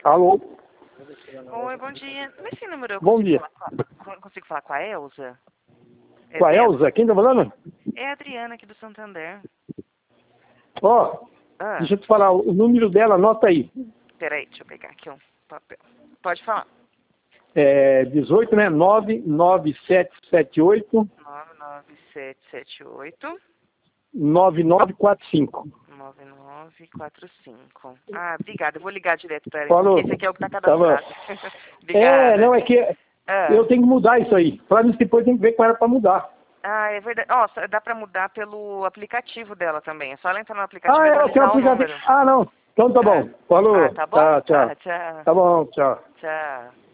Alô? Oi, bom dia. Nesse número eu Bom dia. consigo falar com a Elza? Com a Elza? Quem tá falando? É a Adriana aqui do Santander. Ó, Ah, deixa eu te falar, o número dela, anota aí. peraí, deixa eu pegar aqui um papel. Pode falar. É 18, né? 99778 99778 9945. 9945. Ah, obrigada. Eu vou ligar direto para ela, Falou. porque esse aqui é o que está Tá bom. cadastrado. Obrigada. Não, é que Ah. eu tenho que mudar isso aí. Pra mim, depois tem que ver com ela pra mudar. Ah, é verdade. Ó, dá pra mudar pelo aplicativo dela também. É só ela entrar no aplicativo e É o seu atualizar o aplicativo. número. Não. Então tá bom. Ah, Falou. tá bom? Tá, tchau. Tá, tchau. Tá bom, tchau. Tchau.